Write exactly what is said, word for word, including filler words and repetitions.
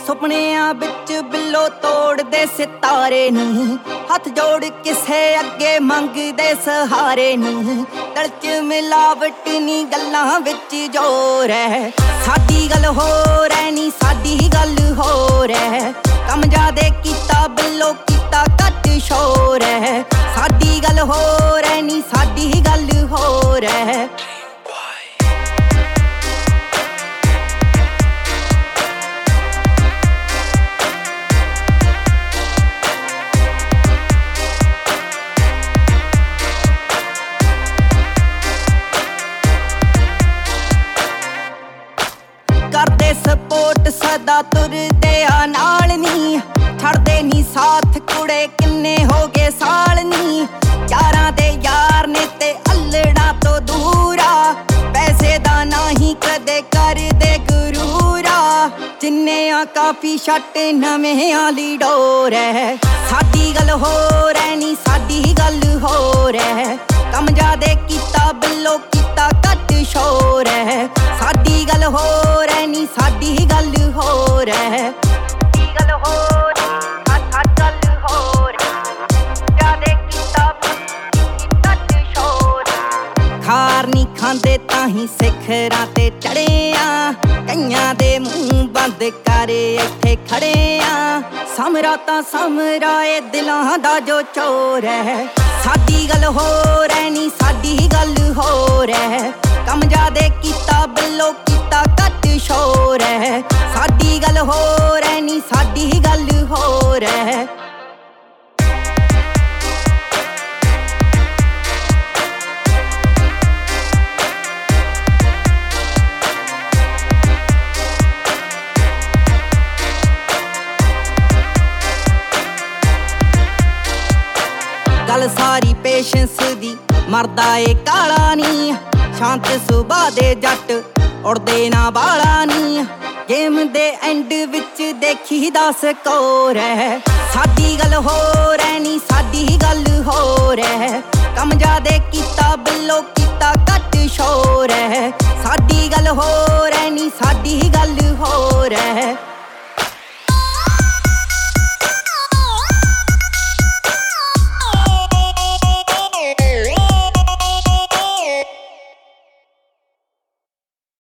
ਸੁਪਨਿਆਂ ਵਿੱਚ ਬਿੱਲੋ ਤੋੜਦੇ ਸਿਤਾਰੇ ਨੀ, ਹੱਥ ਜੋੜ ਕਿਸੇ ਅੱਗੇ ਮੰਗਦੇ ਸਹਾਰੇ ਨੀ। ਦਿਲ 'ਚ ਮਿਲਾਵਟ ਨੀ, ਗੱਲਾਂ ਵਿੱਚ ਜ਼ੋਰ ਹੈ। ਸਾਡੀ ਗੱਲ ਹੋਰ ਐ ਨੀ, ਸਾਡੀ ਗੱਲ ਹੋਰ ਹੈ। ਕੰਮ ਜ਼ਿਆਦੇ ਕੀਤਾ ਬਿੱਲੋ, ਕੀਤਾ ਘੱਟ ਸ਼ੋਰ ਹੈ। ਸਾਡੀ ਗੱਲ ਹੋਰ ਐ ਨੀ, ਸਾਡੀ ਗੱਲ ਹੋਰ ਹੈ। ਕਰਦੇ ਸਪੋਰਟ ਸਦਾ ਤੁਰਦੇ ਆ ਨਾਲ ਨੀ, ਛੱਡਦੇ ਨੀ ਸਾਥ ਕੁੜੇ ਕਿੰਨੇ ਹੋ ਗਏ ਸਾਲ ਨੀ। ਯਾਰਾਂ ਦੇ ਯਾਰ ਨੇ ਤੇ ਅਲੜਾ ਤੋਂ ਦੂਰਾ, ਪੈਸੇ ਦਾ ਨਹੀਂ ਕਦੇ ਕਰਦੇ ਗੁਰੂਰਾ। ਜਿੰਨੇ ਆ ਕਾਫੀ ਛੱਟ ਨਵੇਂ ਆਲੀ ਡੋਰ ਹੈ। ਸਾਡੀ ਗੱਲ ਹੋਰ ਐ ਨੀ, ਸਾਡੀ ਗੱਲ ਹੋਰ ਹੈ। ਕੰਮ ਜ਼ਿਆਦੇ ਕੀਤਾ ਬਿੱਲੋ, ਕੀਤਾ ਘੱਟ ਸ਼ੋਰ ਹੈ। ਸਾਡੀ ਗੱਲ ਹੋਰ ਐ ਨੀ, ਸਾਡੀ ਗੱਲ ਹੋਰ ਹੈ। ਸਾਡੀ ਗੱਲ ਹੋਰ, ਸਾਡੀ ਗੱਲ ਹੋਰ, ਜ਼ਿਆਦੇ ਕੀਤਾ ਘੱਟ ਸ਼ੋਰ। ਖਾਰ ਨੀ ਖਾਂਦੇ ਤਾਂ ਹੀ ਸਿਖਰਾਂ ਤੇ ਚੜੇ ਆ, ਕਈਆਂ ਦੇ ਮੂੰਹ ਬੰਦ ਕਰ ਇੱਥੇ ਖੜੇ ਆ। ਸਮਰਾ ਤਾਂ ਸਮਰਾ ਏ ਦਿਲਾਂ ਦਾ ਜੋ ਚੋਰ ਹੈ। ਸਾਡੀ ਗੱਲ ਹੋਰ ਐ ਨੀ, ਸਾਡੀ ਗੱਲ ਹੋਰ ਹੈ। ਕੰਮ ਜ਼ਿਆਦੇ ਕੀਤਾ ਬਿੱਲੋ, ਕੀਤਾ ਘੱਟ ਸ਼ੋਰ ਹੈ। ਸਾਡੀ ਗੱਲ ਹੋਰ ਐ ਨੀ, ਸਾਡੀ ਗੱਲ ਹੋਰ ਹੈ। ਗੱਲ ਸਾਰੀ ਪੇਸ਼ੈਂਸ ਦੀ, ਮਰਦਾ ਏ ਕਾਲਾ ਨੀ। ਸ਼ਾਂਤ ਸੁਭਾਅ ਦੇ ਜੱਟ, ਉੜਦੇ ਨਾ ਬਾਲਾ ਨੀ। ਗੇਮ ਦੇ ਐਂਡ ਵਿੱਚ ਦੇਖੀ ਦਾ ਸਕੋਰ ਹੈ। ਸਾਡੀ ਗੱਲ ਹੋਰ ਐ ਨੀ, ਸਾਡੀ ਗੱਲ ਹੋਰ ਹੈ। ਕੰਮ ਜ਼ਿਆਦੇ ਕੀਤਾ ਬਿੱਲੋ, ਕੀਤਾ ਘੱਟ ਸ਼ੋਰ ਹੈ। ਸਾਡੀ ਗੱਲ ਹੋਰ ਐ ਨੀ, ਸਾਡੀ ਗੱਲ ਹੋਰ ਹੈ।